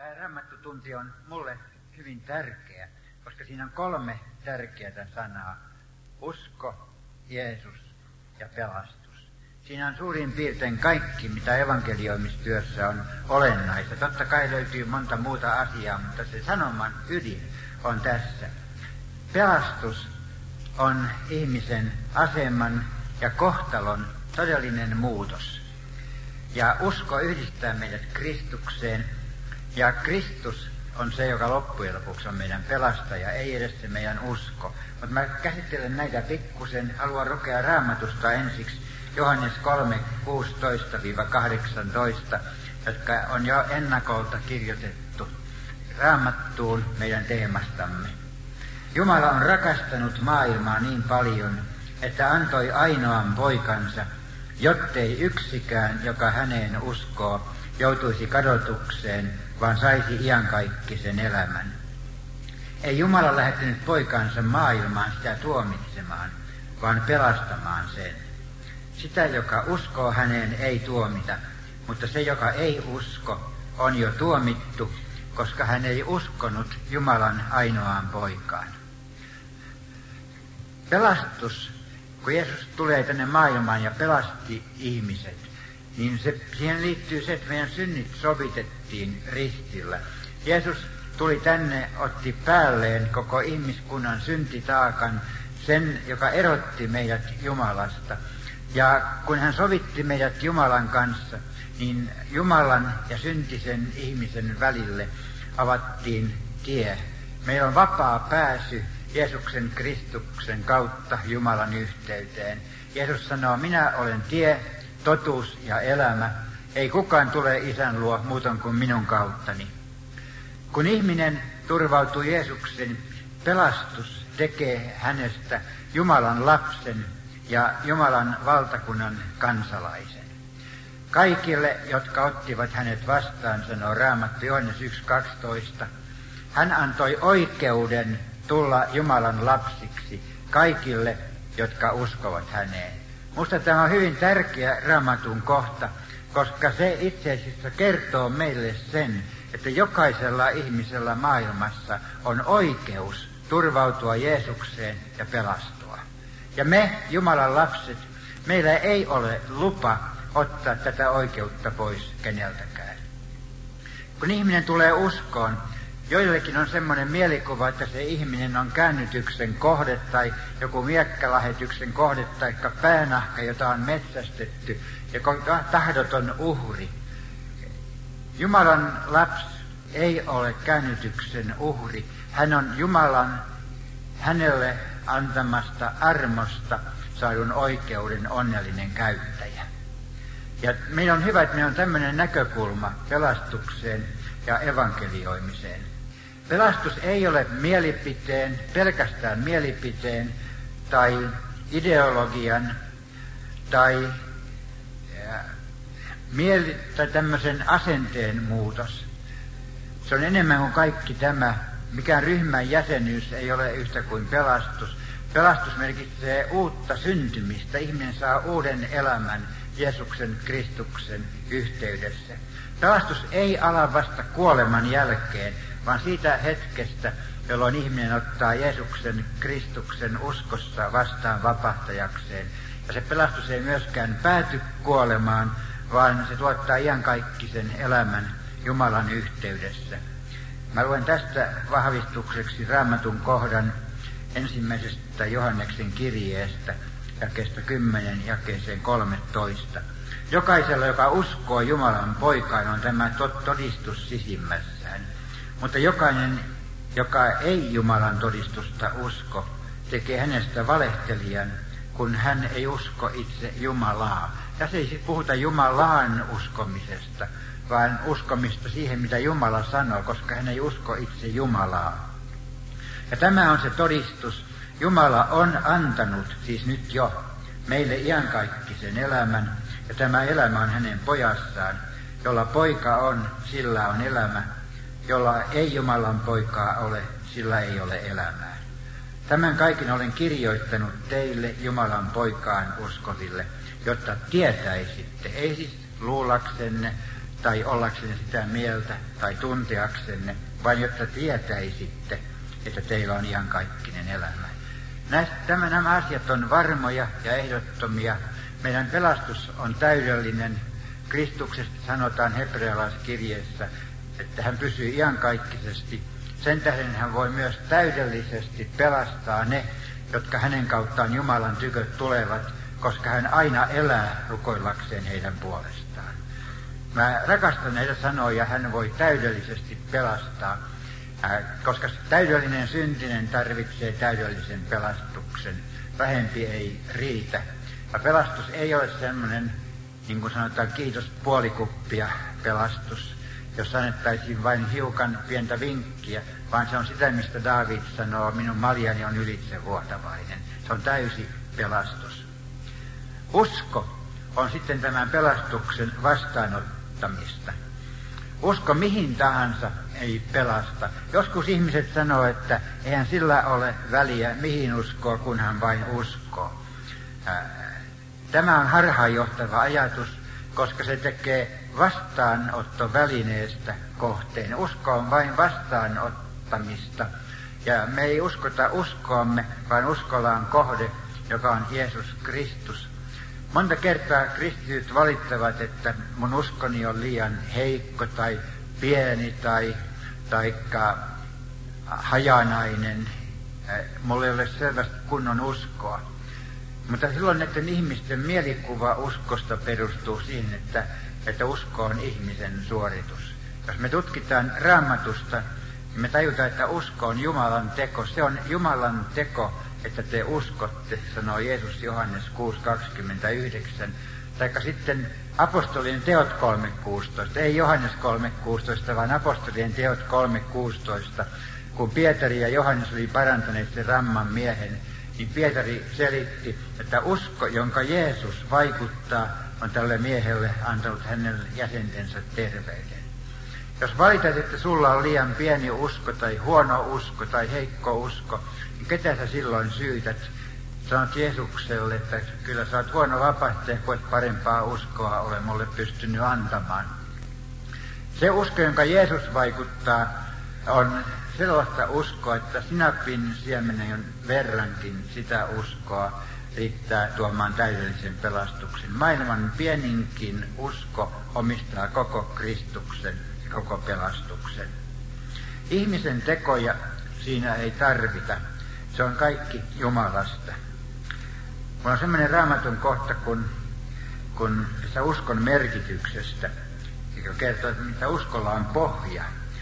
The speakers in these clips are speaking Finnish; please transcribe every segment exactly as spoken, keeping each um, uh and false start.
Tämä raamattutunti on mulle hyvin tärkeä, koska siinä on kolme tärkeää sanaa. Usko, Jeesus ja pelastus. Siinä on suurin piirtein kaikki, mitä evankelioimistyössä on olennaista. Totta kai löytyy monta muuta asiaa, mutta se sanoman ydin on tässä. Pelastus on ihmisen aseman ja kohtalon todellinen muutos. Ja usko yhdistää meidät Kristukseen, ja Kristus on se, joka loppujen lopuksi on meidän pelastaja, ei edes se meidän usko. Mutta mä käsittelen näitä pikkusen, haluan lukea Raamatusta ensiksi Johannes kolme, kuusitoista kahdeksantoista, jotka on jo ennakolta kirjoitettu Raamattuun meidän teemastamme. Jumala on rakastanut maailmaa niin paljon, että antoi ainoan poikansa, jottei yksikään, joka häneen uskoo, joutuisi kadotukseen, vaan saisi iankaikkisen elämän. Ei Jumala lähettänyt poikansa maailmaan sitä tuomitsemaan, vaan pelastamaan sen. Sitä, joka uskoo häneen, ei tuomita, mutta se, joka ei usko, on jo tuomittu, koska hän ei uskonut Jumalan ainoaan poikaan. Pelastus, kun Jeesus tulee tänne maailmaan ja pelasti ihmiset, niin se, siihen liittyy se, että meidän synnit sovitettiin ristillä. Jeesus tuli tänne, otti päälleen koko ihmiskunnan syntitaakan, sen, joka erotti meidät Jumalasta. Ja kun hän sovitti meidät Jumalan kanssa, niin Jumalan ja syntisen ihmisen välille avattiin tie. Meillä on vapaa pääsy Jeesuksen Kristuksen kautta Jumalan yhteyteen. Jeesus sanoo, minä olen tie, totuus ja elämä. Ei kukaan tule Isän luo muuton kuin minun kauttani. Kun ihminen turvautuu Jeesuksen, pelastus tekee hänestä Jumalan lapsen ja Jumalan valtakunnan kansalaisen. Kaikille, jotka ottivat hänet vastaan, sanoo Raamattu Johannes yksi kaksitoista, hän antoi oikeuden tulla Jumalan lapsiksi kaikille, jotka uskovat häneen. Minusta tämä on hyvin tärkeä Raamatun kohta, koska se itse asiassa kertoo meille sen, että jokaisella ihmisellä maailmassa on oikeus turvautua Jeesukseen ja pelastua. Ja me, Jumalan lapset, meillä ei ole lupa ottaa tätä oikeutta pois keneltäkään. Kun ihminen tulee uskoon, joillekin on semmoinen mielikuva, että se ihminen on käännytyksen kohde tai joku miekkalähetyksen kohde tai päänahka, jota on metsästetty ja tahdoton uhri. Jumalan lapsi ei ole käännytyksen uhri. Hän on Jumalan hänelle antamasta armosta saadun oikeuden onnellinen käyttäjä. Ja meillä on hyvä, että meillä on tämmöinen näkökulma pelastukseen ja evankelioimiseen. Pelastus ei ole mielipiteen, pelkästään mielipiteen tai ideologian tai, ja, mieli, tai tämmöisen asenteen muutos. Se on enemmän kuin kaikki tämä. Mikään ryhmän jäsenyys ei ole yhtä kuin pelastus. Pelastus merkitsee uutta syntymistä. Ihminen saa uuden elämän Jeesuksen Kristuksen yhteydessä. Pelastus ei ala vasta kuoleman jälkeen, vaan siitä hetkestä, jolloin ihminen ottaa Jeesuksen Kristuksen uskossa vastaan vapahtajakseen. Ja se pelastus ei myöskään pääty kuolemaan, vaan se tuottaa iankaikkisen elämän Jumalan yhteydessä. Mä luen tästä vahvistukseksi Raamatun kohdan ensimmäisestä Johanneksen kirjeestä, jakeesta kymmenen jakeeseen kolmetoista. Jokaisella, joka uskoo Jumalan poikaan, on tämä todistus sisimmässään. Mutta jokainen, joka ei Jumalan todistusta usko, tekee hänestä valehtelijan, kun hän ei usko itse Jumalaa. Tässä ei puhuta Jumalaan uskomisesta, vaan uskomista siihen, mitä Jumala sanoo, koska hän ei usko itse Jumalaa. Ja tämä on se todistus. Jumala on antanut, siis nyt jo, meille iankaikkisen elämän, ja tämä elämä on hänen pojassaan. Jolla poika on, sillä on elämä. Jolla ei Jumalan poikaa ole, sillä ei ole elämää. Tämän kaiken olen kirjoittanut teille Jumalan poikaan uskoville, jotta tietäisitte, ei siis luulaksenne tai ollaksenne sitä mieltä tai tunteaksenne, vaan jotta tietäisitte, että teillä on iankaikkinen elämä. Näistä, tämä, nämä asiat on varmoja ja ehdottomia. Meidän pelastus on täydellinen. Kristuksesta sanotaan hebrealaiskirjeessä, että hän pysyy iankaikkisesti. Sen tähden hän voi myös täydellisesti pelastaa ne, jotka hänen kauttaan Jumalan tykö tulevat, koska hän aina elää rukoillakseen heidän puolestaan. Mä rakastan näitä sanoja, hän voi täydellisesti pelastaa, koska täydellinen syntinen tarvitsee täydellisen pelastuksen. Vähempi ei riitä. Ja pelastus ei ole semmoinen, niin kuin sanotaan, kiitos puolikuppia pelastus, jos annettaisiin vain hiukan pientä vinkkiä, vaan se on sitä, mistä Daavid sanoo, minun maljani on ylitsevuotavainen. Se on täysi pelastus. Usko on sitten tämän pelastuksen vastaanottamista. Usko mihin tahansa ei pelasta. Joskus ihmiset sanoo, että eihän sillä ole väliä, mihin uskoo, kunhan vain uskoo. Tämä on harhaanjohtava ajatus, koska se tekee vastaanottovälineestä kohteen. Usko on vain vastaanottamista. Ja me ei uskota uskoamme, vaan uskolla on kohde, joka on Jeesus Kristus. Monta kertaa kristityt valittavat, että mun uskoni on liian heikko tai pieni tai taikka hajanainen. Mulla ei ole selvästi kunnon uskoa. Mutta silloin näiden ihmisten mielikuva uskosta perustuu siihen, että, että usko on ihmisen suoritus. Jos me tutkitaan Raamatusta, niin me tajutaan, että usko on Jumalan teko. Se on Jumalan teko, että te uskotte, sanoo Jeesus Johannes kuusi kaksikymmentäyhdeksän. Taikka sitten apostolien teot kolme kuusitoista, ei Johannes kolme kuusitoista, vaan apostolien teot kolme kuusitoista. Kun Pietari ja Johannes oli parantaneet sen ramman miehen, niin Pietari selitti, että usko, jonka Jeesus vaikuttaa, on tälle miehelle antanut hänen jäsentensä terveyden. Jos valitat, että sulla on liian pieni usko tai huono usko tai heikko usko, niin ketä sä silloin syytät? Sanot Jeesukselle, että kyllä sä oot huono vapahtaja, kun et parempaa uskoa ole mulle pystynyt antamaan. Se usko, jonka Jeesus vaikuttaa, on sellaista uskoa, että sinapin siemenen verrankin sitä uskoa riittää tuomaan täydellisen pelastuksen. Maailman pieninkin usko omistaa koko Kristuksen ja koko pelastuksen. Ihmisen tekoja siinä ei tarvita. Se on kaikki Jumalasta. Mulla on semmoinen Raamatun kohta, kun, kun se uskon merkityksestä, joka kertoo, että mitä uskolla on pohja.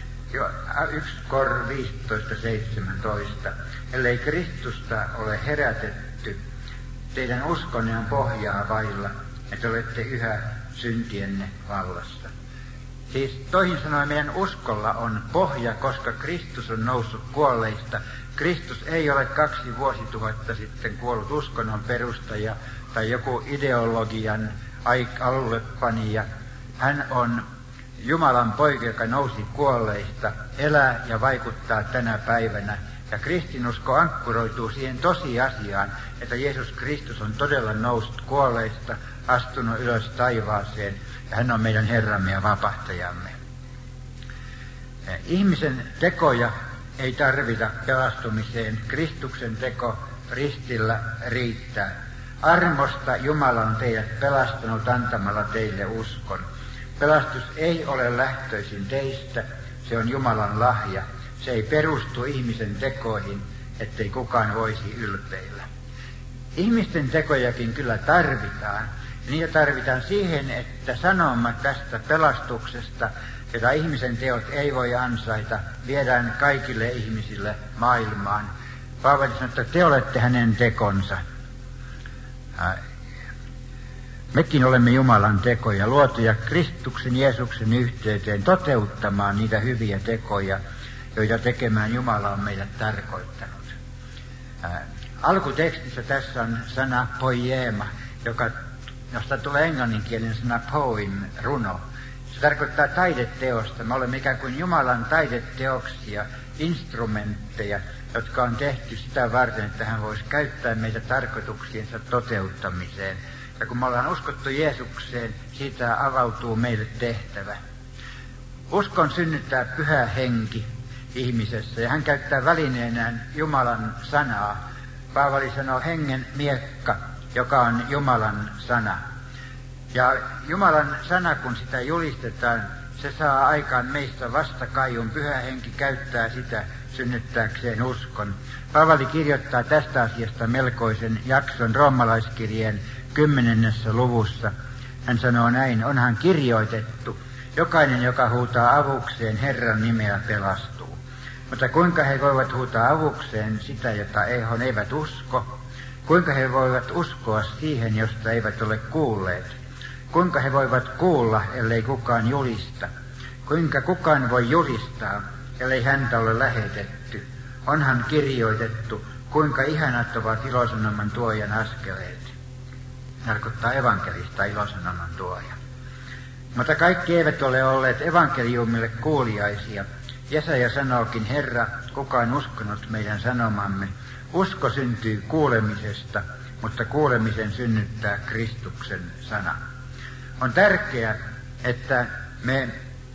yksi Kor viisitoista seitsemäntoista. Ellei Kristusta ole herätetty, teidän uskonne on pohjaa vailla, että olette yhä syntienne vallassa. Siis toisin sanoen meidän uskolla on pohja, koska Kristus on noussut kuolleista. Kristus ei ole kaksi vuosituhatta sitten kuollut uskonnon perustaja tai joku ideologian alullepanija. Hän on Jumalan poika, joka nousi kuolleista, elää ja vaikuttaa tänä päivänä. Ja kristinusko ankkuroituu siihen tosiasiaan, että Jeesus Kristus on todella noussut kuolleista, astunut ylös taivaaseen, ja hän on meidän Herramme ja vapahtajamme. Ihmisen tekoja ei tarvita pelastumiseen. Kristuksen teko ristillä riittää. Armosta Jumala on teidät pelastanut antamalla teille uskon. Pelastus ei ole lähtöisin teistä, se on Jumalan lahja. Se ei perustu ihmisen tekoihin, ettei kukaan voisi ylpeillä. Ihmisten tekojakin kyllä tarvitaan. Niitä tarvitaan siihen, että sanoma tästä pelastuksesta, jota ihmisen teot ei voi ansaita, viedään kaikille ihmisille maailmaan. Paavali sanoo, että te olette hänen tekonsa. Mekin olemme Jumalan tekoja, luotuja Kristuksen Jeesuksen yhteyteen toteuttamaan niitä hyviä tekoja, joita tekemään Jumala on meidät tarkoittanut. Ää, alkutekstissä tässä on sana poiema, joka, josta tulee englanninkielinen sana poem, runo. Se tarkoittaa taideteosta. Me olemme ikään kuin Jumalan taideteoksia, instrumentteja, jotka on tehty sitä varten, että hän voisi käyttää meitä tarkoituksiensa toteuttamiseen. Ja kun me ollaan uskottu Jeesukseen, siitä avautuu meille tehtävä. Uskon synnyttää Pyhä Henki ihmisessä, ja hän käyttää välineenään Jumalan sanaa. Paavali sanoo hengen miekka, joka on Jumalan sana. Ja Jumalan sana, kun sitä julistetaan, se saa aikaan meistä vastakaiun. Pyhä Henki käyttää sitä synnyttääkseen uskon. Paavali kirjoittaa tästä asiasta melkoisen jakson roomalaiskirjeen kymmenennessä luvussa. Hän sanoo näin: onhan kirjoitettu, jokainen, joka huutaa avukseen Herran nimeä, pelastuu. Mutta kuinka he voivat huutaa avukseen sitä, jota he eivät usko? Kuinka he voivat uskoa siihen, josta eivät ole kuulleet? Kuinka he voivat kuulla, ellei kukaan julista? Kuinka kukaan voi julistaa, ellei häntä ole lähetetty? Onhan kirjoitettu, kuinka ihanat ovat ilosanoman tuojan askeleet. Tarkoittaa evankelista ilosanoman tuoja. Mutta kaikki eivät ole olleet evankeliumille kuuliaisia. Jesaja sanookin: Herra, kuka on uskonut meidän sanomamme? Usko syntyy kuulemisesta, mutta kuulemisen synnyttää Kristuksen sana. On tärkeää, että me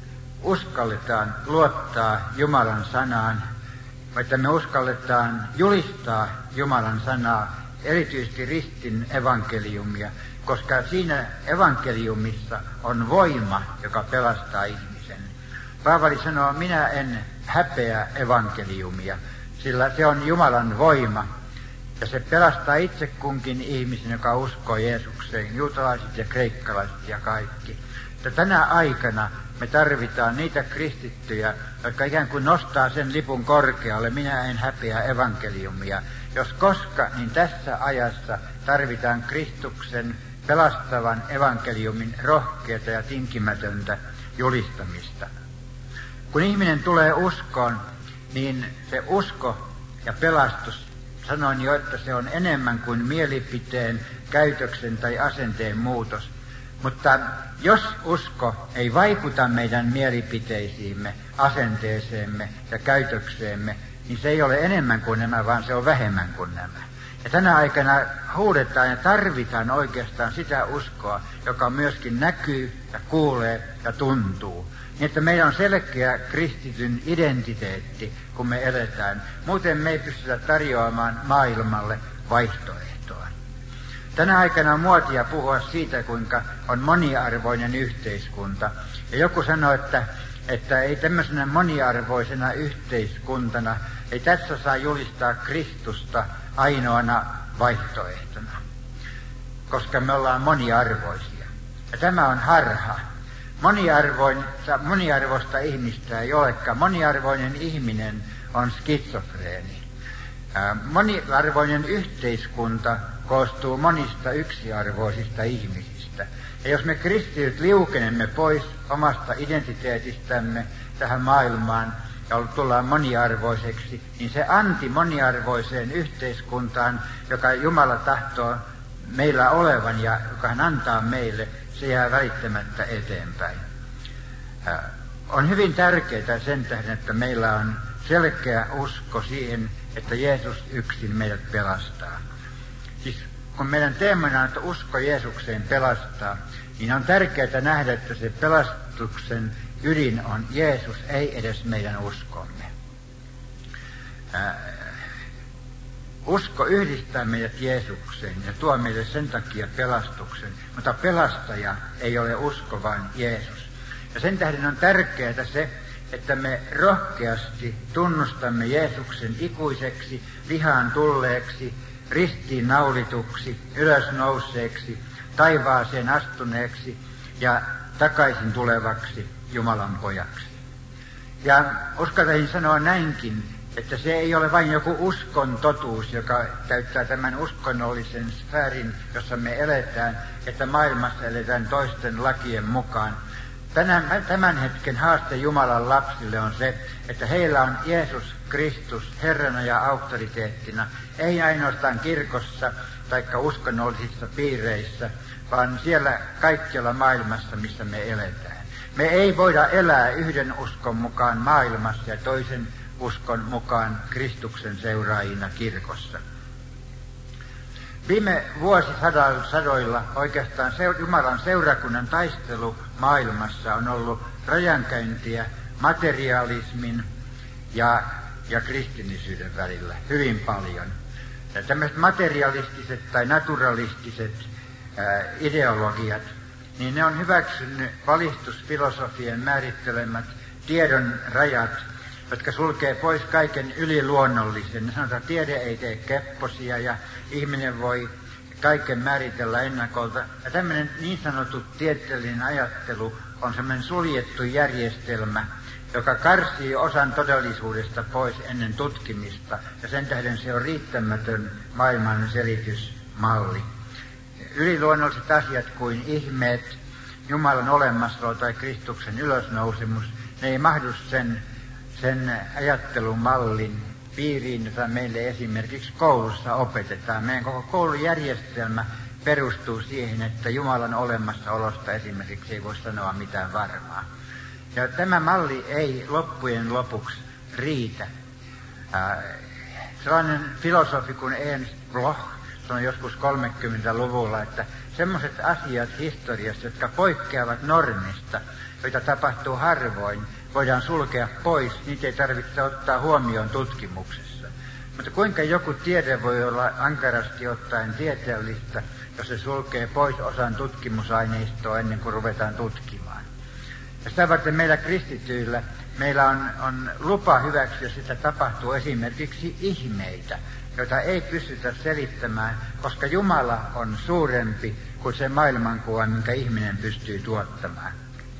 uskalletaan luottaa Jumalan sanaan, että me uskalletaan julistaa Jumalan sanaa, erityisesti ristin evankeliumia, koska siinä evankeliumissa on voima, joka pelastaa ihmisen. Paavali sanoo: minä en häpeä evankeliumia, sillä se on Jumalan voima, ja se pelastaa itse kunkin ihmisen, joka uskoo Jeesukseen, juutalaiset ja kreikkalaiset ja kaikki. Että tänä aikana me tarvitaan niitä kristittyjä, jotka ikään kuin nostaa sen lipun korkealle: minä en häpeä evankeliumia. Jos koska, niin tässä ajassa tarvitaan Kristuksen pelastavan evankeliumin rohkeata ja tinkimätöntä julistamista. Kun ihminen tulee uskoon, niin se usko ja pelastus, sanoin jo, että se on enemmän kuin mielipiteen, käytöksen tai asenteen muutos. Mutta jos usko ei vaikuta meidän mielipiteisiimme, asenteeseemme ja käytökseemme, niin se ei ole enemmän kuin nämä, vaan se on vähemmän kuin nämä. Ja tänä aikana huudetaan ja tarvitaan oikeastaan sitä uskoa, joka myöskin näkyy ja kuulee ja tuntuu. Niin että meillä on selkeä kristityn identiteetti, kun me eletään. Muuten me ei pystytä tarjoamaan maailmalle vaihtoehtoa. Tänä aikana on muotia puhua siitä, kuinka on moniarvoinen yhteiskunta. Ja joku sanoo, että, että ei tämmöisenä moniarvoisena yhteiskuntana, ei tässä saa julistaa Kristusta ainoana vaihtoehtona, koska me ollaan moniarvoisia. Ja tämä on harha. Moniarvoista ihmistä ei olekaan. Moniarvoinen ihminen on skitsofreeni. Moniarvoinen yhteiskunta koostuu monista yksiarvoisista ihmisistä. Ja jos me kristityt liukenemme pois omasta identiteetistämme tähän maailmaan ja tullaan moniarvoiseksi, niin se anti moniarvoiseen yhteiskuntaan, joka Jumala tahtoo meillä olevan ja joka hän antaa meille, se jää välittämättä eteenpäin. On hyvin tärkeää sen tähden, että meillä on selkeä usko siihen, että Jeesus yksin meidät pelastaa. Siis kun meidän teemana on, että usko Jeesukseen pelastaa, niin on tärkeää nähdä, että se pelastuksen ydin on Jeesus, ei edes meidän uskomme. Ää, usko yhdistää meidät Jeesukseen ja tuo meille sen takia pelastuksen, mutta pelastaja ei ole usko, vaan Jeesus. Ja sen tähden on tärkeää se, että me rohkeasti tunnustamme Jeesuksen ikuiseksi, vihaan tulleeksi, ristiin naulituksi, ylösnouseeksi, taivaaseen astuneeksi ja takaisin tulevaksi Jumalan pojaksi. Ja uskaltaisin sanoa näinkin, että se ei ole vain joku uskon totuus, joka täyttää tämän uskonnollisen sfäärin, jossa me eletään, että maailmassa eletään toisten lakien mukaan. Tänään, tämän hetken haaste Jumalan lapsille on se, että heillä on Jeesus Kristus Herrana ja auktoriteettina, ei ainoastaan kirkossa tai uskonnollisissa piireissä, vaan siellä kaikkialla maailmassa, missä me eletään. Me ei voida elää yhden uskon mukaan maailmassa ja toisen uskon mukaan Kristuksen seuraajina kirkossa. Viime vuosisadoilla oikeastaan Jumalan seurakunnan taistelu maailmassa on ollut rajankäyntiä materialismin ja, ja kristillisyyden välillä hyvin paljon. Ja tämmöiset materialistiset tai naturalistiset ää, ideologiat, niin ne on hyväksynyt valistusfilosofien määrittelemät tiedon rajat, jotka sulkee pois kaiken yliluonnollisen. Ne sanotaan, että tiede ei tee kepposia ja ihminen voi kaiken määritellä ennakolta. Ja tämmöinen niin sanottu tieteellinen ajattelu on semmoinen suljettu järjestelmä, joka karsii osan todellisuudesta pois ennen tutkimista, ja sen tähden se on riittämätön maailman selitysmalli. Yliluonnolliset asiat kuin ihmeet, Jumalan olemassaolo tai Kristuksen ylösnousemus, ne ei mahdu sen, sen ajattelumallin piiriin, jota meille esimerkiksi koulussa opetetaan. Meidän koko koulujärjestelmä perustuu siihen, että Jumalan olemassaolosta esimerkiksi ei voi sanoa mitään varmaa. Ja tämä malli ei loppujen lopuksi riitä. Äh, sellainen filosofi kuin Ernst Bloch sanoi joskus kolmekymmentäluvulla, että semmoiset asiat historiassa, jotka poikkeavat normista, joita tapahtuu harvoin, voidaan sulkea pois, niitä ei tarvitse ottaa huomioon tutkimuksessa. Mutta kuinka joku tiede voi olla ankarasti ottaen tieteellistä, jos se sulkee pois osan tutkimusaineistoa ennen kuin ruvetaan tutkimaan? Ja sitä varten meillä kristityillä, meillä on, on lupa hyväksyä, sitä tapahtuu esimerkiksi ihmeitä, joita ei pystytä selittämään, koska Jumala on suurempi kuin se maailmankuva, minkä ihminen pystyy tuottamaan.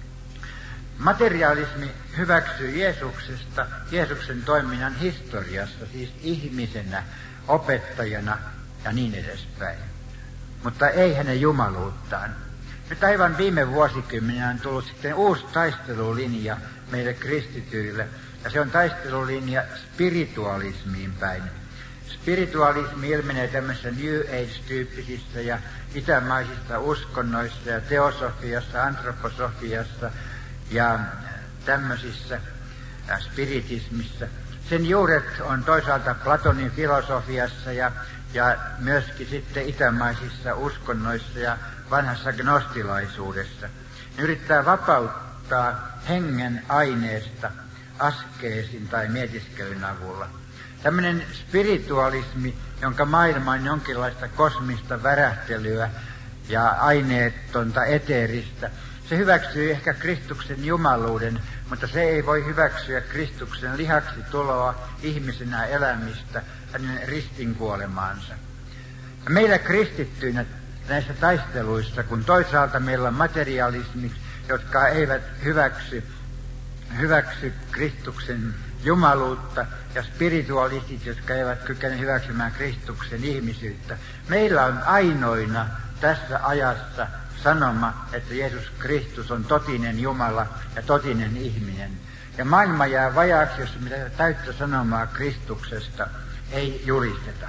Materialismi hyväksyy Jeesuksesta, Jeesuksen toiminnan historiassa, siis ihmisenä, opettajana ja niin edespäin. Mutta ei hänen jumaluuttaan. Nyt aivan viime vuosikymmenenä on tullut sitten uusi taistelulinja meille kristityille, ja se on taistelulinja spiritualismiin päin. Spiritualismi ilmenee tämmöisissä New Age-tyyppisissä ja itämaisissa uskonnoissa ja teosofiassa, antroposofiassa ja tämmöisissä spiritismissä. Sen juuret on toisaalta Platonin filosofiassa ja, ja myöskin sitten itämaisissa uskonnoissa ja vanhassa gnostilaisuudessa. Ne yrittää vapauttaa hengen aineesta askeesin tai mietiskelyn avulla. Tämmöinen spiritualismi, jonka maailma on jonkinlaista kosmista värähtelyä ja aineetonta eteeristä, se hyväksyy ehkä Kristuksen jumaluuden, mutta se ei voi hyväksyä Kristuksen lihaksi tuloa, ihmisenä elämistä, hänen ristinkuolemaansa. Ja meillä kristittyinä näissä taisteluissa, kun toisaalta meillä on materialismit, jotka eivät hyväksy, hyväksy Kristuksen jumaluutta, ja spiritualistit, jotka eivät kykene hyväksymään Kristuksen ihmisyyttä. Meillä on ainoina tässä ajassa sanoma, että Jeesus Kristus on totinen Jumala ja totinen ihminen. Ja maailma jää vajaaksi, jos mitä täyttä sanomaa Kristuksesta ei julisteta.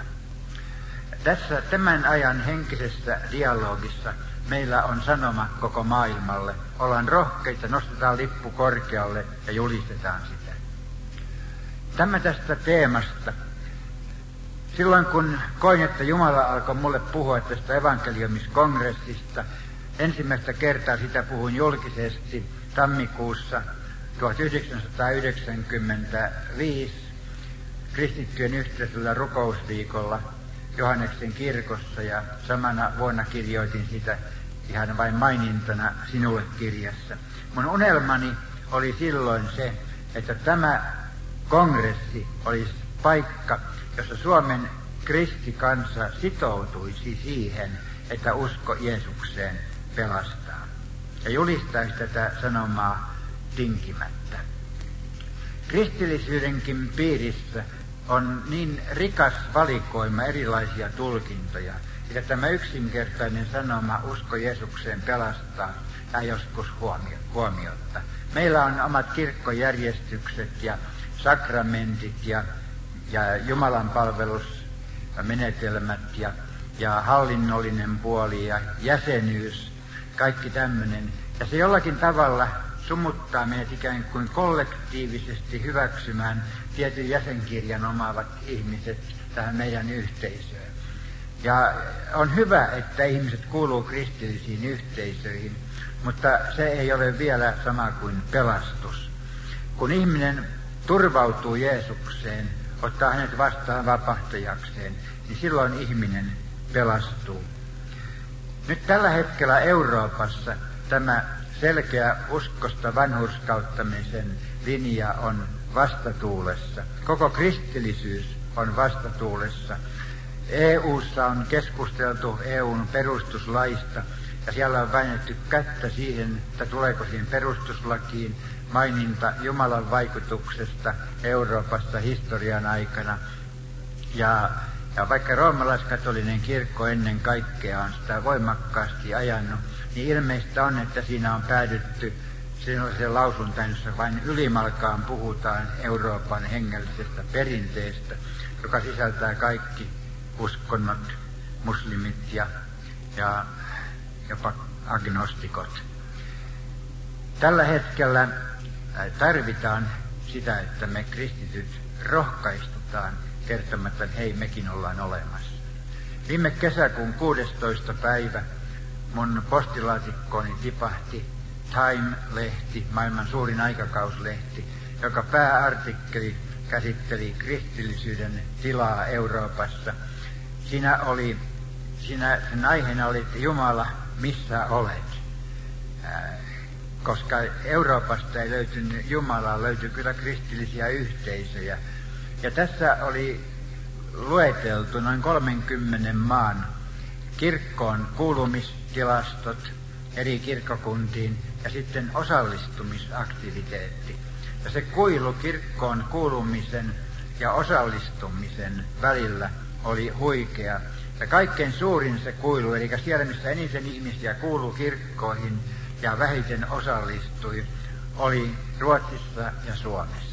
Tässä tämän ajan henkisessä dialogissa meillä on sanoma koko maailmalle. Ollaan rohkeita, nostetaan lippu korkealle ja julistetaan sitä. Tämä tästä teemasta. Silloin kun koin, että Jumala alkoi mulle puhua tästä evankeliumiskongressista, ensimmäistä kertaa sitä puhuin julkisesti tammikuussa tuhatyhdeksänsataayhdeksänkymmentäviisi kristittyjen yhteisellä rukousviikolla Johanneksen kirkossa, ja samana vuonna kirjoitin sitä ihan vain mainintana sinulle kirjassa. Mun unelmani oli silloin se, että tämä kongressi olisi paikka, jossa Suomen kristikansa sitoutuisi siihen, että usko Jeesukseen pelastaa. Ja julistaisi tätä sanomaa tinkimättä. Kristillisyydenkin piirissä on niin rikas valikoima erilaisia tulkintoja, että tämä yksinkertainen sanoma usko Jeesukseen pelastaa jää joskus huomio, huomiotta. Meillä on omat kirkkojärjestykset ja sakramentit ja, ja Jumalan palvelusmenetelmät ja, ja hallinnollinen puoli ja jäsenyys, kaikki tämmöinen. Ja se jollakin tavalla sumuttaa meidät ikään kuin kollektiivisesti hyväksymään tietyn jäsenkirjan omaavat ihmiset tähän meidän yhteisöön. Ja on hyvä, että ihmiset kuuluu kristillisiin yhteisöihin, mutta se ei ole vielä sama kuin pelastus. Kun ihminen turvautuu Jeesukseen, ottaa hänet vastaan vapahtajakseen, niin silloin ihminen pelastuu. Nyt tällä hetkellä Euroopassa tämä selkeä uskosta vanhurskauttamisen linja on vastatuulessa. Koko kristillisyys on vastatuulessa. E U:ssa on keskusteltu E U:n perustuslaista, ja siellä on väännetty kättä siihen, että tuleeko siihen perustuslakiin maininta Jumalan vaikutuksesta Euroopassa historian aikana. Ja, ja vaikka roomalaiskatolinen kirkko ennen kaikkea on sitä voimakkaasti ajanut, niin ilmeistä on, että siinä on päädytty sellaiseen lausuntaan, jossa vain ylimalkaan puhutaan Euroopan hengellisestä perinteestä, joka sisältää kaikki uskonnot, muslimit ja, ja jopa agnostikot. Tällä hetkellä tarvitaan sitä, että me kristityt rohkaistutaan kertomatta, että hei, mekin ollaan olemassa. Viime kesäkuun kuudestoista päivä mun postilaatikkooni tipahti Time-lehti, maailman suurin aikakauslehti, joka pääartikkeli käsitteli kristillisyyden tilaa Euroopassa. Siinä oli, siinä sen aiheena oli, että Jumala, missä olet? Ää, koska Euroopasta ei löytynyt Jumalaa, löytyi kyllä kristillisiä yhteisöjä. Ja tässä oli lueteltu noin kolmenkymmenen maan kirkkoon kuulumistilastot eri kirkkokuntiin ja sitten osallistumisaktiviteetti. Ja se kuilu kirkkoon kuulumisen ja osallistumisen välillä oli huikea. Ja kaikkein suurin se kuilu, eli siellä missä eniten ihmisiä kuului kirkkoihin ja vähiten osallistui, oli Ruotsissa ja Suomessa.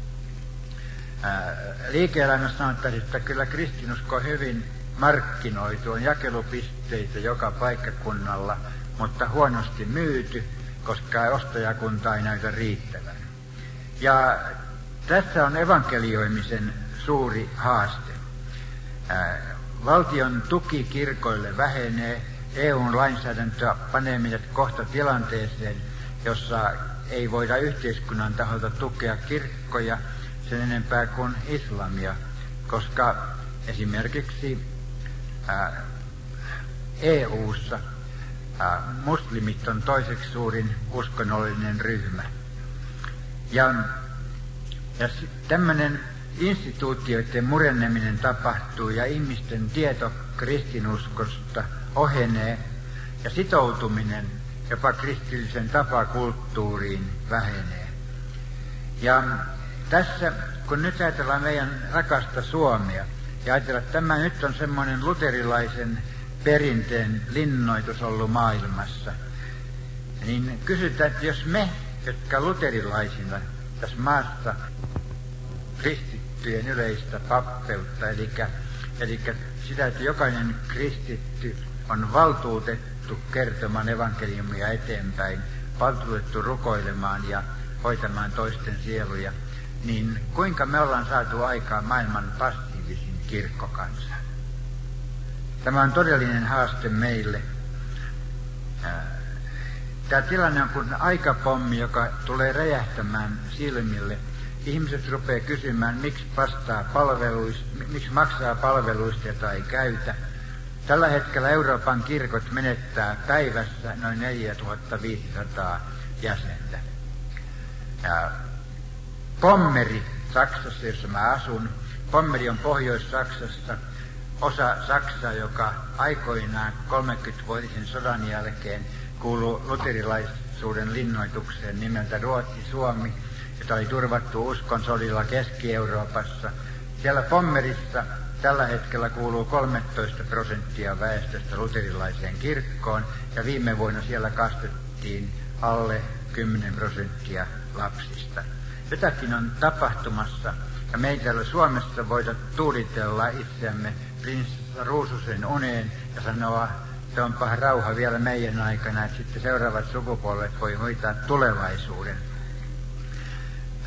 Liike-elämässä sanottaisiin, että kyllä kristinusko on hyvin markkinoitu, on jakelupisteitä joka paikkakunnalla, mutta huonosti myyty, koska ostajakunta ei näytä riittävän. Ja tässä on evankelioimisen suuri haaste. Valtion tuki kirkoille vähenee, E U:n lainsäädäntö panee meidät kohta tilanteeseen, jossa ei voida yhteiskunnan taholta tukea kirkkoja sen enempää kuin islamia, koska esimerkiksi ää, E U:ssa ää, muslimit on toiseksi suurin uskonnollinen ryhmä. Ja, ja tämmöinen instituutioiden murenneminen tapahtuu ja ihmisten tieto kristinuskosta ohenee ja sitoutuminen jopa kristillisen tapakulttuuriin vähenee. Ja tässä, kun nyt ajatellaan meidän rakasta Suomea ja ajatellaan, että tämä nyt on semmoinen luterilaisen perinteen linnoitus ollut maailmassa, niin kysytään, että jos me, jotka luterilaisina tässä maassa kristittyjen yleistä pappeutta, eli, eli sitä, että jokainen kristitty on valtuutettu kertomaan evankeliumia eteenpäin, valtuutettu rukoilemaan ja hoitamaan toisten sieluja, niin kuinka me ollaan saatu aikaan maailman passiivisin kirkkokansa? Tämä on todellinen haaste meille. Tämä tilanne on kuin aikapommi, joka tulee räjähtämään silmille. Ihmiset rupeaa kysymään, miksi, palveluista, miksi maksaa palveluista, jota ei käytä. Tällä hetkellä Euroopan kirkot menettää päivässä noin neljätuhattaviisisataa jäsentä. Ja Pommeri Saksassa, jossa mä asun, Pommeri on Pohjois-Saksassa, osa Saksaa, joka aikoinaan kolmekymmenvuotisen sodan jälkeen kuului luterilaisuuden linnoitukseen nimeltä Ruotsi-Suomi, jota oli turvattu uskonsodilla Keski-Euroopassa. Siellä Pommerissa tällä hetkellä kuuluu kolmetoista prosenttia väestöstä luterilaiseen kirkkoon, ja viime vuonna siellä kastettiin alle kymmenen prosenttia lapsista. Jotakin on tapahtumassa, ja me ei täällä Suomessa voida tuulitella itseämme prinsessa Ruususen uneen ja sanoa, että onpa rauha vielä meidän aikana, että sitten seuraavat sukupolvet voi hoitaa tulevaisuuden.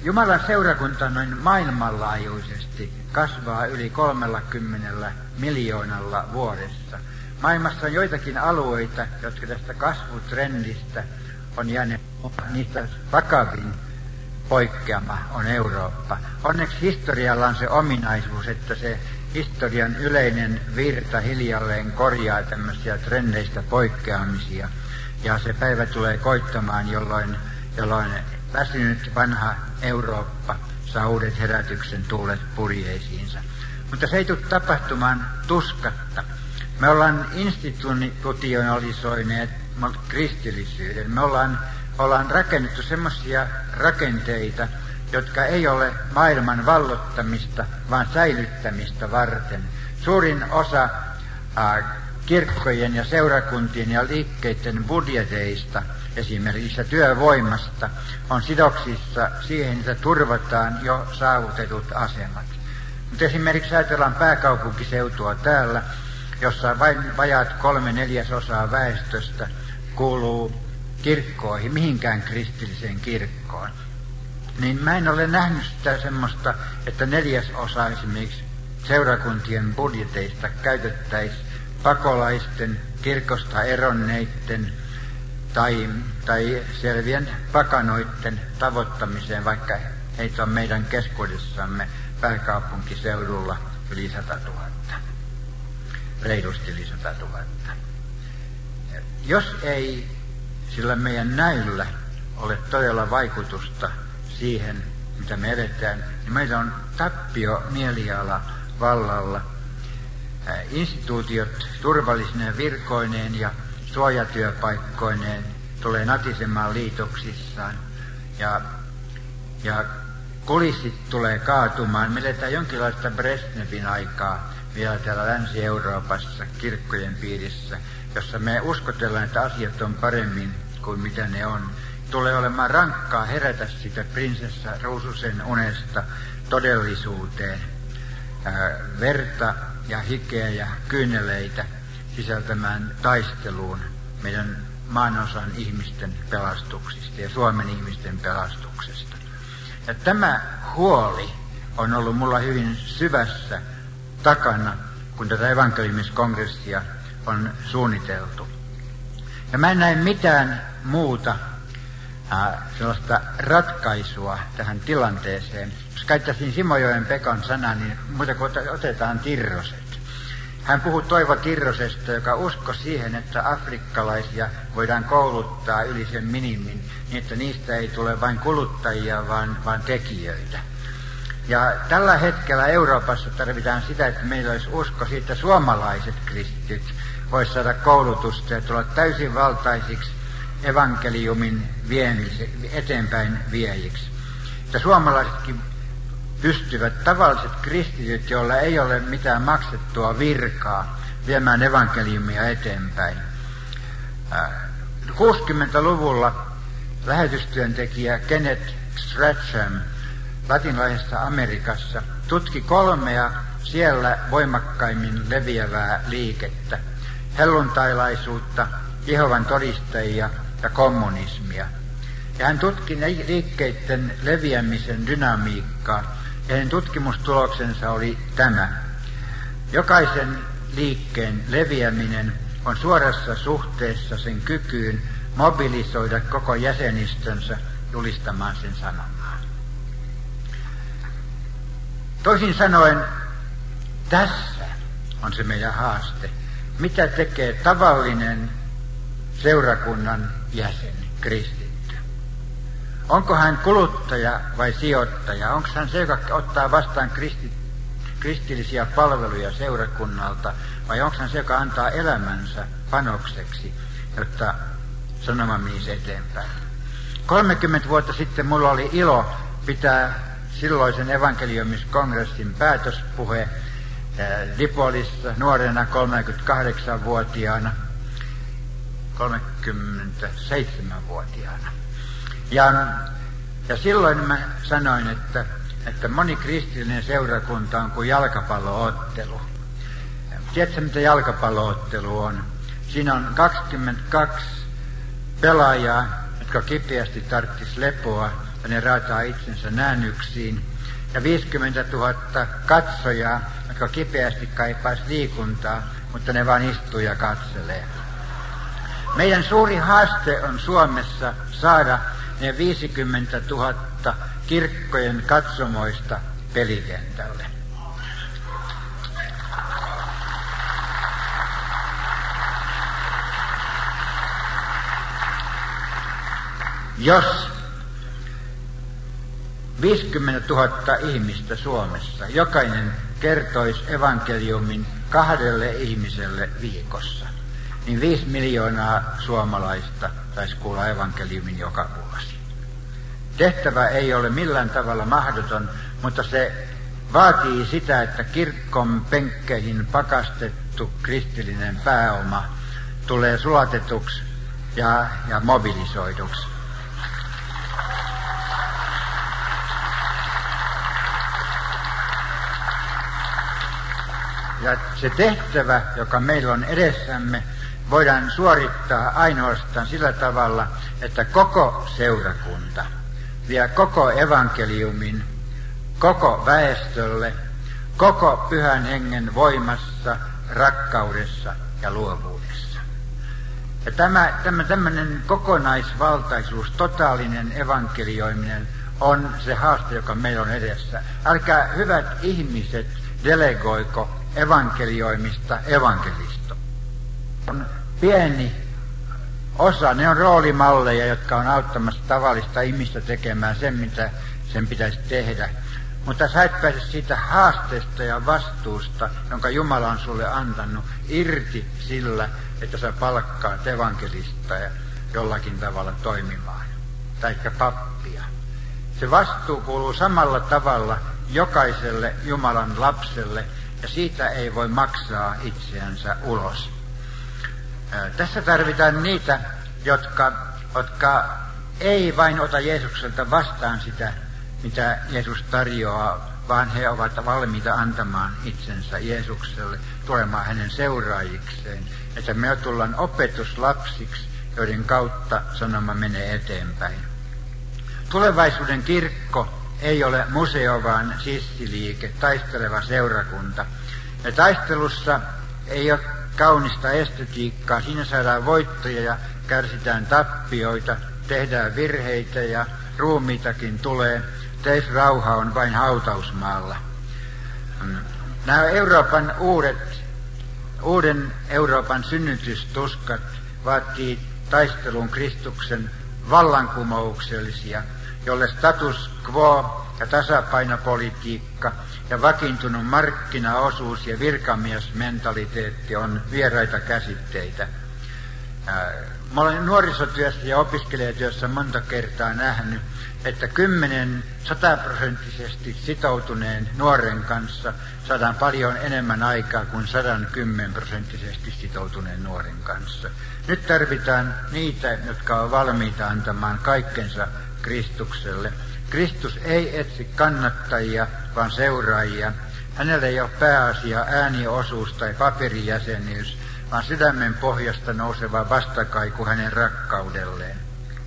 Jumalan seurakunta noin maailmanlaajuisesti kasvaa yli kolmellakymmenellä miljoonalla vuodessa. Maailmassa on joitakin alueita, jotka tästä kasvutrendistä on jäänyt, niistä vakavin poikkeama on Eurooppa. Onneksi historialla on se ominaisuus, että se historian yleinen virta hiljalleen korjaa tämmöisiä trendeistä poikkeamisia. Ja se päivä tulee koittamaan, jolloin, jolloin väsynyt vanha Eurooppa saa uudet herätyksen tuulet purjeisiinsa. Mutta se ei tule tapahtumaan tuskatta. Me ollaan institutionalisoineet kristillisyyden. Me ollaan, ollaan rakennettu semmoisia rakenteita, jotka ei ole maailman vallottamista, vaan säilyttämistä varten. Suurin osa ää, kirkkojen ja seurakuntien ja liikkeiden budjeteista, esimerkiksi työvoimasta, on sidoksissa siihen, että turvataan jo saavutetut asemat. Mutta esimerkiksi ajatellaan pääkaupunkiseutua täällä, jossa vain vajaat kolme neljäsosaa väestöstä kuuluu kirkkoihin, mihinkään kristilliseen kirkkoon. Niin mä en ole nähnyt sitä semmoista, että neljäsosa esimerkiksi seurakuntien budjeteista käytettäisiin pakolaisten, kirkosta eronneiden tai, tai selvien pakanoiden tavoittamiseen, vaikka heitä on meidän keskuudessamme pääkaupunkiseudulla yli satatuhatta. Reilusti yli satatuhatta. Jos ei sillä meidän näyllä ole todella vaikutusta siihen, mitä me edetään, niin meillä on tappio mieliala vallalla. Instituutiot turvallisine virkoineen ja suojatyöpaikkoineen tulee natisemaan liitoksissaan ja, ja kulissit tulee kaatumaan. Me eletään jonkinlaista Brezhnevin aikaa vielä täällä Länsi-Euroopassa kirkkojen piirissä, jossa me uskotellaan, että asiat on paremmin kuin mitä ne on. Tulee olemaan rankkaa herätä sitä prinsessa Ruususen unesta todellisuuteen. Ää, verta ja hikeä ja kyyneleitä sisältämään taisteluun meidän maanosan ihmisten pelastuksista ja Suomen ihmisten pelastuksesta. Ja tämä huoli on ollut mulla hyvin syvässä takana, kun tätä evankeliumiskongressia on suunniteltu. Ja mä en näe mitään muuta ää, sellaista ratkaisua tähän tilanteeseen. Jos käyttäisin Simojoen Pekan sanaa, niin muuta kuin otetaan Tirroset. Hän puhui Toivo Tirrosesta, joka uskoi siihen, että afrikkalaisia voidaan kouluttaa yli sen minimin, niin että niistä ei tule vain kuluttajia, vaan, vaan tekijöitä. Ja tällä hetkellä Euroopassa tarvitaan sitä, että meillä olisi usko siitä, että suomalaiset kristityt voisi saada koulutusta ja tulla täysin valtaisiksi evankeliumin viemis, eteenpäin viejiksi. Että suomalaisetkin pystyvät, tavalliset kristityt, joilla ei ole mitään maksettua virkaa, viemään evankeliumia eteenpäin. kuusikymmentäluvulla lähetystyöntekijä Kenneth Strachan latinalaisessa Amerikassa tutki kolmea siellä voimakkaimmin leviävää liikettä: helluntailaisuutta, Jehovan todistajia ja kommunismia. Ja hän tutki liikkeiden leviämisen dynamiikkaa, ja hänen tutkimustuloksensa oli tämä: jokaisen liikkeen leviäminen on suorassa suhteessa sen kykyyn mobilisoida koko jäsenistönsä julistamaan sen sanomaa. Toisin sanoen, tässä on se meidän haaste. Mitä tekee tavallinen seurakunnan jäsen, kristitty? Onko hän kuluttaja vai sijoittaja? Onko hän se, joka ottaa vastaan kristi, kristillisiä palveluja seurakunnalta, vai onko hän se, joka antaa elämänsä panokseksi, jotta sanoma menisi eteenpäin? kolmekymmentä vuotta sitten mulla oli ilo pitää silloisen evankeliumiskongressin päätöspuhe Dipolissa nuorena kolmekymmentäkahdeksanvuotiaana, kolmekymmentäseitsemänvuotiaana. Ja, ja silloin mä sanoin, että, että monikristillinen seurakunta on kuin jalkapalloottelu. Tiedätkö, mitä jalkapalloottelu on? Siinä on kaksikymmentäkaksi pelaajaa, jotka kipeästi tarvitsisi lepoa, ja ne raataa itsensä näännyksiin. Ja viisikymmentätuhatta katsojaa, jotka kipeästi kaipaisi liikuntaa, mutta ne vain istuu ja katselee. Meidän suuri haaste on Suomessa saada ne viisikymmentätuhatta kirkkojen katsomoista pelikentälle. Jos viisikymmentätuhatta ihmistä Suomessa, jokainen kertoisi evankeliumin kahdelle ihmiselle viikossa, niin viisi miljoonaa suomalaista saisi kuulla evankeliumin joka vuosi. Tehtävä ei ole millään tavalla mahdoton, mutta se vaatii sitä, että kirkon penkkeihin pakastettu kristillinen pääoma tulee sulatetuksi ja, ja mobilisoiduksi. Ja se tehtävä, joka meillä on edessämme, voidaan suorittaa ainoastaan sillä tavalla, että koko seurakunta vie koko evankeliumin koko väestölle, koko pyhän hengen voimassa, rakkaudessa ja luovuudessa. Ja tämä, tämä tämmöinen kokonaisvaltaisuus, totaalinen evankelioiminen on se haaste, joka meillä on edessä. Älkää hyvät ihmiset delegoiko evankelioimista evankelisto. On pieni osa, ne on roolimalleja, jotka on auttamassa tavallista ihmistä tekemään sen, mitä sen pitäisi tehdä. Mutta sä et pääse siitä haasteesta ja vastuusta, jonka Jumala on sulle antanut, irti sillä, että sä palkkaat evankelista ja jollakin tavalla toimimaan. Taikka pappia. Se vastuu kuuluu samalla tavalla jokaiselle Jumalan lapselle, ja siitä ei voi maksaa itseänsä ulos. Ää, tässä tarvitaan niitä, jotka, jotka ei vain ota Jeesukselta vastaan sitä, mitä Jeesus tarjoaa, vaan he ovat valmiita antamaan itsensä Jeesukselle, tulemaan hänen seuraajikseen, että me tullaan opetuslapsiksi, joiden kautta sanoma menee eteenpäin. Tulevaisuuden kirkko ei ole museo, vaan sissiliike, taisteleva seurakunta. Ja taistelussa ei ole kaunista estetiikkaa, siinä saadaan voittoja ja kärsitään tappioita, tehdään virheitä ja ruumiitakin tulee. Teis rauha on vain hautausmaalla. Nämä Euroopan uudet, uuden Euroopan synnytystuskat vaatii taistelun Kristuksen vallankumouksellisia, jolle status quo ja tasapainopolitiikka ja vakiintunut markkinaosuus ja virkamiesmentaliteetti on vieraita käsitteitä. Mä olen nuorisotyössä ja opiskelijatyössä monta kertaa nähnyt, että kymmenen sataprosenttisesti sitoutuneen nuoren kanssa saadaan paljon enemmän aikaa kuin sadan kymmenprosenttisesti sitoutuneen nuoren kanssa. Nyt tarvitaan niitä, jotka ovat valmiita antamaan kaikkensa Kristukselle. Kristus ei etsi kannattajia, vaan seuraajia. Hänellä ei ole pääasia ääniosuus tai paperijäsenyys, vaan sydämen pohjasta nouseva vastakaiku hänen rakkaudelleen.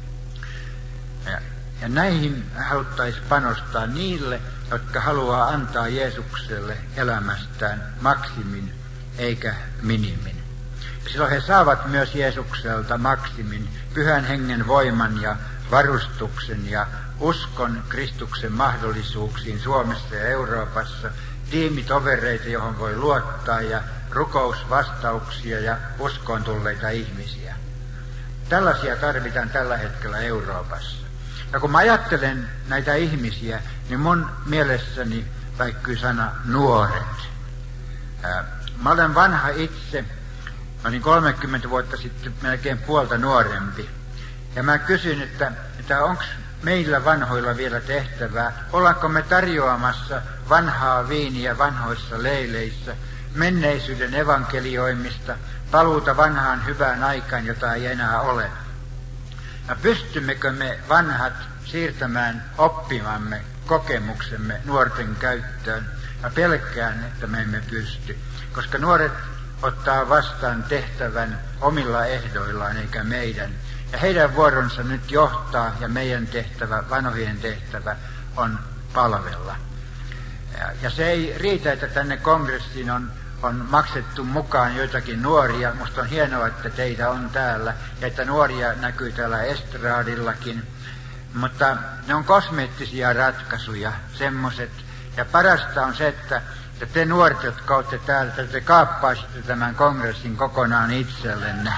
Ja, ja näihin haluttaisiin panostaa niille, jotka haluaa antaa Jeesukselle elämästään maksimin eikä minimin. Ja silloin he saavat myös Jeesukselta maksimin, pyhän hengen voiman ja varustuksen ja uskon Kristuksen mahdollisuuksiin Suomessa ja Euroopassa, tiimitovereita, johon voi luottaa ja rukousvastauksia ja uskoon tulleita ihmisiä. Tällaisia tarvitaan tällä hetkellä Euroopassa. Ja kun mä ajattelen näitä ihmisiä, niin mun mielessäni väikkyy sana nuoret. Ää, mä olen vanha itse, mä olin kolmekymmentä vuotta sitten melkein puolta nuorempi. Ja mä kysyn, että, että onko meillä vanhoilla vielä tehtävää, ollaanko me tarjoamassa vanhaa viiniä vanhoissa leileissä, menneisyyden evankelioimista, paluuta vanhaan hyvään aikaan, jota ei enää ole. Ja pystymmekö me vanhat siirtämään oppimamme, kokemuksemme nuorten käyttöön? Ja pelkään, että me emme pysty, koska nuoret ottaa vastaan tehtävän omilla ehdoillaan eikä meidän. Ja heidän vuoronsa nyt johtaa, ja meidän tehtävä, vanhojen tehtävä, on palvella. Ja, ja se ei riitä, että tänne kongressiin on, on maksettu mukaan joitakin nuoria. Musta on hienoa, että teitä on täällä, ja että nuoria näkyy täällä estraadillakin. Mutta ne on kosmeettisia ratkaisuja, semmoiset. Ja parasta on se, että Ja te nuoret, jotka olette täällä, te kaappaisitte tämän kongressin kokonaan itsellenne.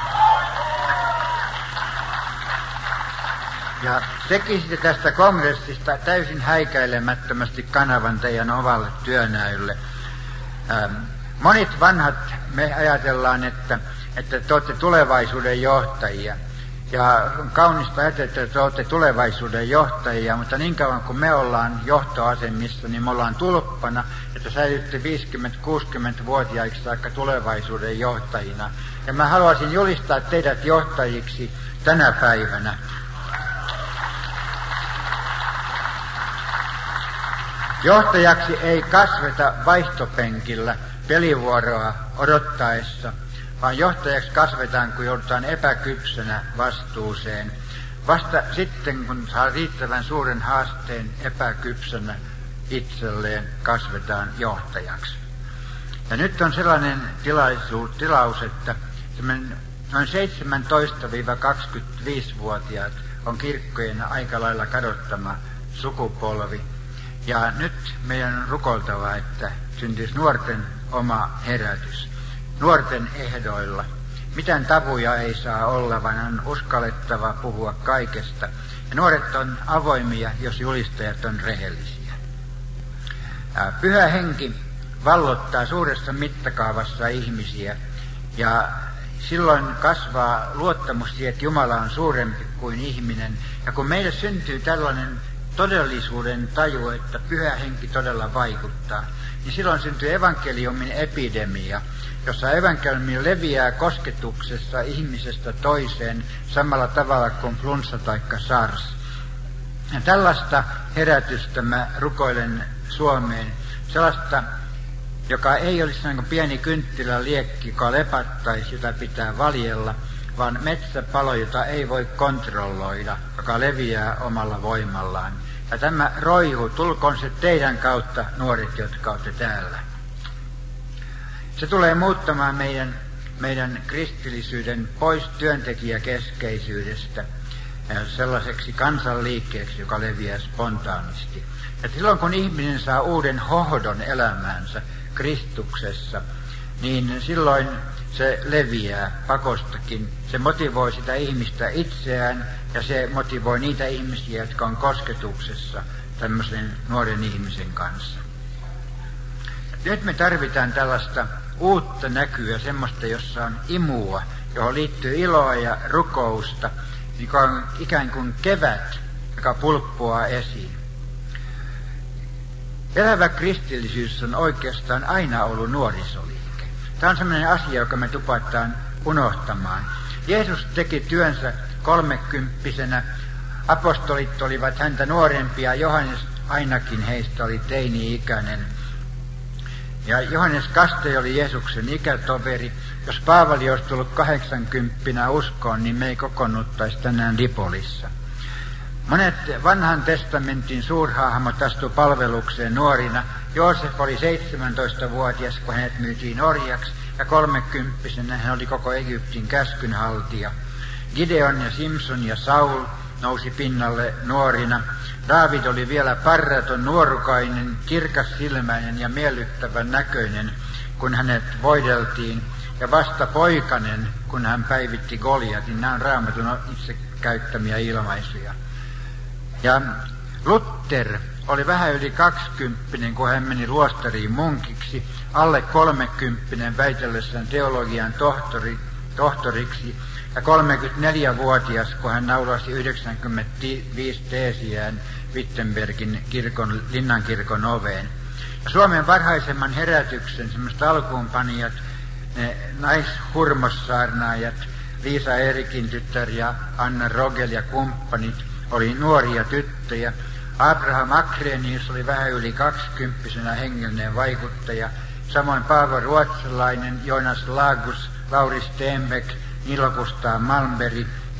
Ja tekisitte tästä kongressista täysin häikäilemättömästi kanavan teidän ovalle työnäylle. Ähm, monet vanhat, me ajatellaan, että, että te olette tulevaisuuden johtajia. Ja on kaunista ajatella, että te olette tulevaisuuden johtajia, mutta niin kauan kuin me ollaan johtoasemissa, niin me ollaan tulppana, että säilytte viisikymmentä-kuusikymmentävuotiaiksi saakka tulevaisuuden johtajina. Ja mä haluaisin julistaa teidät johtajiksi tänä päivänä. Johtajaksi ei kasveta vaihtopenkillä pelivuoroa odottaessa, vaan johtajaksi kasvetaan, kun joudutaan epäkypsänä vastuuseen. Vasta sitten, kun saa riittävän suuren haasteen epäkypsänä itselleen, kasvetaan johtajaksi. Ja nyt on sellainen tilaisuus, tilaus, että noin seitsemäntoista-kaksikymmentäviisivuotiaat on kirkkojen aika lailla kadottama sukupolvi. Ja nyt meidän on rukoiltava, että syntyisi nuorten oma herätys. Nuorten ehdoilla. Mitään tabuja ei saa olla, vaan on uskallettava puhua kaikesta. Ja nuoret on avoimia, jos julistajat on rehellisiä. Pyhä henki vallottaa suuressa mittakaavassa ihmisiä. Ja silloin kasvaa luottamus siihen, että Jumala on suurempi kuin ihminen. Ja kun meille syntyy tällainen todellisuuden taju, että pyhä henki todella vaikuttaa, niin silloin syntyy evankeliumin epidemia, jossa evankeliumi leviää kosketuksessa ihmisestä toiseen samalla tavalla kuin flunssa tai SARS. Ja tällaista herätystä mä rukoilen Suomeen, sellaista, joka ei olisi niin kuin pieni kynttilän liekki, joka lepattaisi, jota pitää valjella, vaan metsäpalo, jota ei voi kontrolloida, joka leviää omalla voimallaan. Ja tämä roihu, tulkoon se teidän kautta, nuoret, jotka olette täällä. Se tulee muuttamaan meidän, meidän kristillisyyden pois työntekijäkeskeisyydestä sellaiseksi kansanliikkeeksi, joka leviää spontaanisti. Ja silloin kun ihminen saa uuden hohdon elämäänsä Kristuksessa, niin silloin se leviää pakostakin. Se motivoi sitä ihmistä itseään ja se motivoi niitä ihmisiä, jotka on kosketuksessa tämmöisen nuoren ihmisen kanssa. Nyt me tarvitaan tällaista uutta näkyä, semmoista, jossa on imua, johon liittyy iloa ja rukousta, joka on ikään kuin kevät, joka pulppuaa esiin. Elävä kristillisyys on oikeastaan aina ollut nuorisoliike. Tämä on sellainen asia, joka me tupataan unohtamaan. Jeesus teki työnsä kolmekymppisenä. Apostolit olivat häntä nuorempia. Johannes ainakin heistä oli teini-ikäinen. Ja Johannes Kaste oli Jeesuksen ikätoveri. Jos Paavali olisi tullut kahdeksankymppinä uskoon, niin me ei kokoonnuttaisi tänään Dipolissa. Monet vanhan testamentin suurhahmot astu palvelukseen nuorina. Joosef oli seitsemäntoistavuotias, kun hänet myytiin orjaksi, ja kolmekymppisenä hän oli koko Egyptin käskynhaltija. Gideon ja Simson ja Saul nousi pinnalle nuorina. Daavid oli vielä parraton, nuorukainen, kirkassilmäinen ja miellyttävän näköinen, kun hänet voideltiin, ja vasta poikanen, kun hän päivitti Goliatin. Nämä on Raamatun itse käyttämiä ilmaisuja. Ja Luther oli vähän yli kaksikymppinen, kun hän meni luostariin munkiksi, alle kolmekymppinen väitellessään teologian tohtori, tohtoriksi, ja kolmekymmentäneljävuotias, kun hän naulasi yhdeksänkymmentäviisi teesiään Wittenbergin kirkon, linnankirkon oveen. Ja Suomen varhaisemman herätyksen semmoiset alkuunpanijat, ne naishurmossaarnaajat, Liisa Erikin tytär ja Anna Rogel ja kumppanit, oli nuoria tyttöjä. Abraham Akrenius oli vähän yli kaksikymppisenä hengellinen vaikuttaja. Samoin Paavo Ruotsalainen, Jonas Lagus, Lauri Stenbeck, Nilo Gustav Malmberg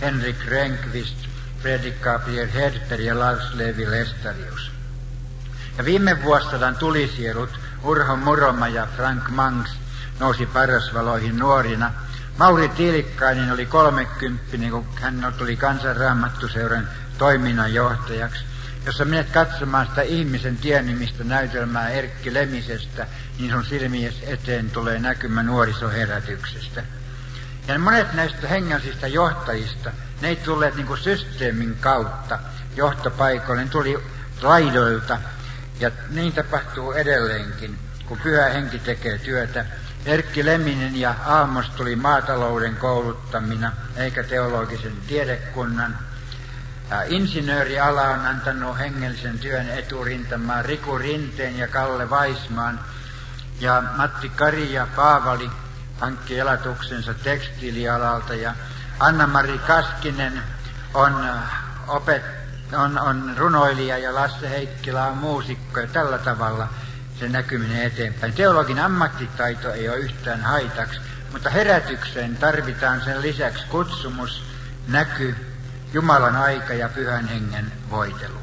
Henrik Rehnqvist, Fredrik Gabriel Hedberg ja Lars Levi Lestadius. Ja viime vuosisadan tulisielut Urho Muroma ja Frank Mangs nousi parasvaloihin nuorina. Mauri Tiilikainen oli kolmekymppinen, kun hän tuli Kansanraamattuseuran toiminnanjohtajaksi. Jos sä menet katsomaan sitä ihmisen tienimistä näytelmää Erkki Lemisestä, niin sun silmies eteen tulee näkymä nuorisoherätyksestä. Ja monet näistä hengällisistä johtajista, ne ei tulleet niin kuin systeemin kautta johtopaikoille, ne tuli laidoilta. Ja niin tapahtuu edelleenkin, kun Pyhä Henki tekee työtä. Erkki Leminen ja Aamos tuli maatalouden kouluttamina, eikä teologisen tiedekunnan. Ja insinööriala on antanut hengellisen työn eturintamaan Riku Rinteen ja Kalle Vaismaan. Ja Matti Kari ja Paavali hankki elatuksensa tekstiilialalta. Ja Anna-Mari Kaskinen on, opet, on, on runoilija ja Lasse Heikkilä on muusikko. Ja tällä tavalla se näkyminen eteenpäin. Teologin ammattitaito ei ole yhtään haitaksi, mutta herätykseen tarvitaan sen lisäksi kutsumus, näky, Jumalan aika ja Pyhän Hengen voitelu.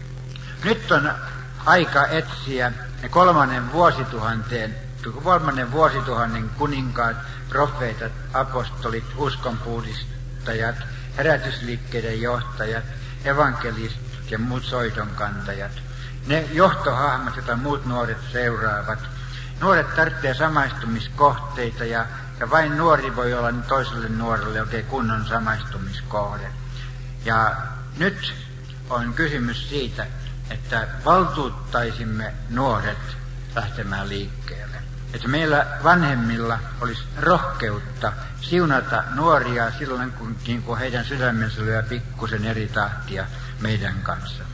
Nyt on aika etsiä ne kolmannen vuosituhanteen, kolmannen vuosituhannen kuninkaat, profeetat, apostolit, uskonpuhdistajat, herätysliikkeiden johtajat, evankelistit ja muut soitonkantajat. Ne johtohahmot, joita muut nuoret seuraavat. Nuoret tarvitsee samaistumiskohteita ja, ja vain nuori voi olla toiselle nuorelle oikein kunnon samaistumiskohde. Ja nyt on kysymys siitä, että valtuuttaisimme nuoret lähtemään liikkeelle. Että meillä vanhemmilla olisi rohkeutta siunata nuoria silloin, kun, kun heidän sydämensä lyö pikkusen eri tahtia meidän kanssamme.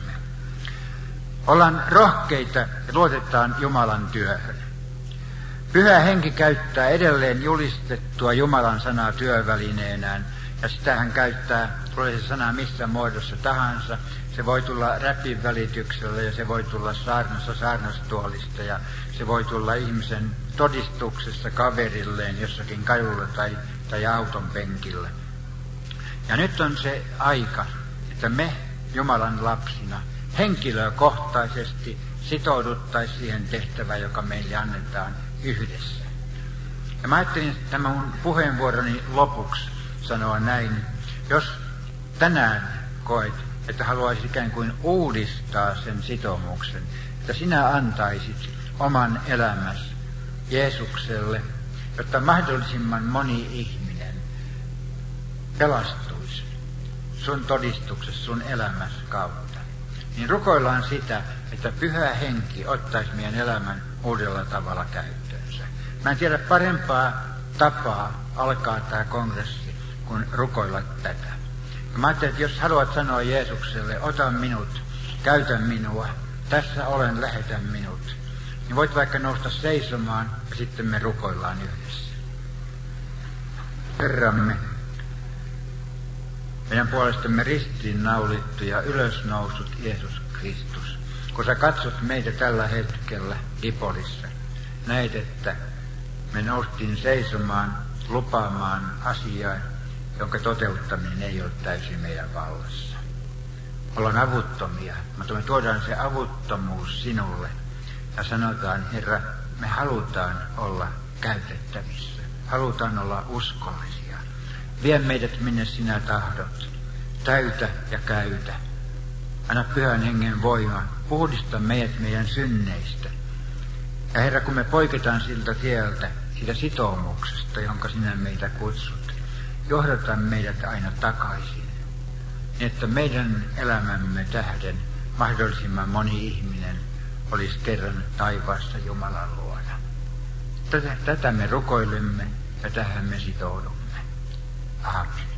Ollaan rohkeita ja luotetaan Jumalan työhön. Pyhä Henki käyttää edelleen julistettua Jumalan sanaa työvälineenään, ja sitä hän käyttää, tulee se sana missä muodossa tahansa. Se voi tulla räpin välityksellä ja se voi tulla saarnassa saarnastuolista ja se voi tulla ihmisen todistuksessa kaverilleen jossakin kadulla tai, tai auton penkillä. Ja nyt on se aika, että me Jumalan lapsina henkilökohtaisesti sitouduttaisiin siihen tehtävään, joka meille annetaan yhdessä. Ja mä ajattelin tämän mun puheenvuoroni lopuksi sanoa näin. Jos tänään koet, että haluaisit ikään kuin uudistaa sen sitoumuksen, että sinä antaisit oman elämäsi Jeesukselle, jotta mahdollisimman moni ihminen pelastuisi sun todistuksessa, sun elämäsi kautta, niin rukoillaan sitä, että Pyhä Henki ottaisi meidän elämän uudella tavalla käyttöönsä. Mä en tiedä parempaa tapaa alkaa tämä kongressi, kun rukoilla tätä. Ja mä ajattelin, että jos haluat sanoa Jeesukselle, ota minut, käytä minua, tässä olen, lähetä minut, niin voit vaikka nousta seisomaan ja sitten me rukoillaan yhdessä. Herramme, meidän puolestamme ristiin naulittu ja ylösnousut Jeesus Kristus, kun sä katsot meitä tällä hetkellä Dipolissa, näet, että me noustiin seisomaan, lupaamaan asiaa, jonka toteuttaminen ei ole täysin meidän vallassa. Ollaan avuttomia, mutta me tuodaan se avuttomuus sinulle ja sanotaan, Herra, me halutaan olla käytettävissä, halutaan olla uskollisia. Vie meidät minne sinä tahdot, täytä ja käytä. Anna Pyhän Hengen voima, puhdista meidät meidän synneistä. Ja Herra, kun me poiketaan siltä tieltä, siitä sitoumuksesta, jonka sinä meitä kutsut, johdata meidät aina takaisin, niin että meidän elämämme tähden mahdollisimman moni ihminen olisi kerran taivaassa Jumalan luona. Tätä, tätä me rukoilemme ja tähän me sitoudumme. Aamen.